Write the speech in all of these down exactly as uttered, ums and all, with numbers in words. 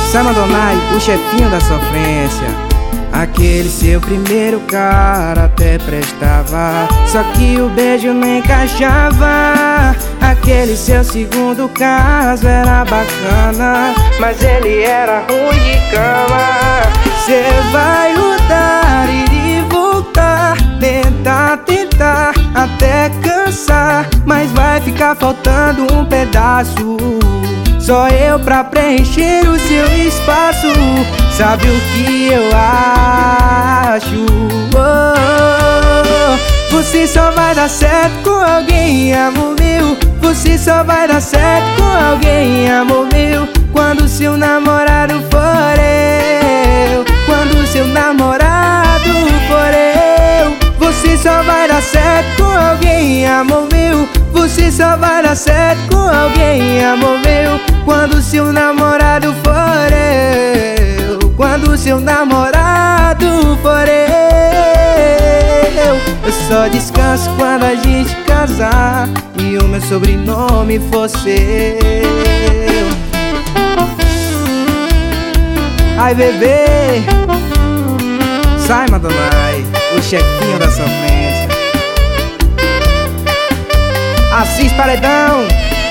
Sam Adonai, o chefinho da sofrência. Aquele seu primeiro cara até prestava, só que o beijo não encaixava. Aquele seu segundo caso era bacana, mas ele era ruim de cama. Cê vai rodar e voltar, tentar, tentar, até cansar, mas vai ficar faltando um pedaço. Só eu pra preencher o seu espaço. Sabe o que eu acho? Oh, você só vai dar certo com alguém, amor meu. Você só vai dar certo com alguém, amor meu, quando seu namorado for eu. Quando seu namorado for eu. Você só vai dar certo com alguém, amor meu. Você só vai dar certo com alguém, amor meu, quando seu namorado for eu. Quando seu namorado for eu. Eu só descanso quando a gente casar e o meu sobrenome for seu. Ai, bebê, Sam Adonai, o chefinho da sofrência. Assis Paredão.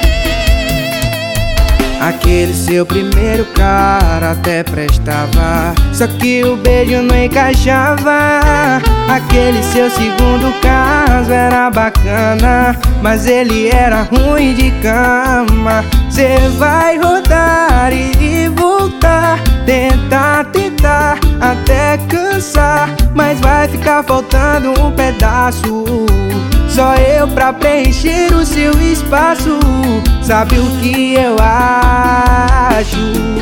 Aquele seu primeiro cara até prestava, só que o beijo não encaixava. Aquele seu segundo caso era bacana, mas ele era ruim de cama. Cê vai rodar e voltar, tentar, tentar, até cansar, mas vai ficar faltando um pedaço. Só eu pra preencher o seu espaço. Sabe o que eu acho?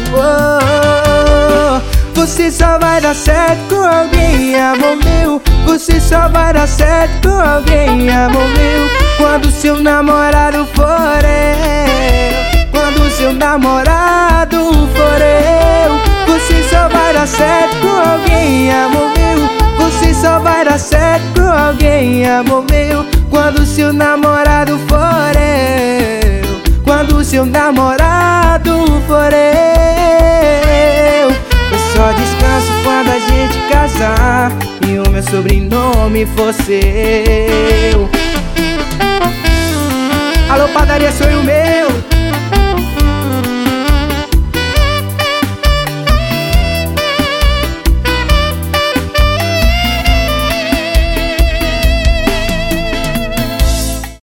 Oh, você só vai dar certo com alguém, amor meu. Você só vai dar certo com alguém, amor meu, quando seu namorado for eu. Quando seu namorado for eu. Você só vai dar certo com alguém, amor meu. Você só vai dar certo com alguém, amor meu, quando seu namorado for eu. Quando seu namorado for eu. Eu só descanso quando a gente casar e o meu sobrenome for seu. Alô, padaria, sonho meu.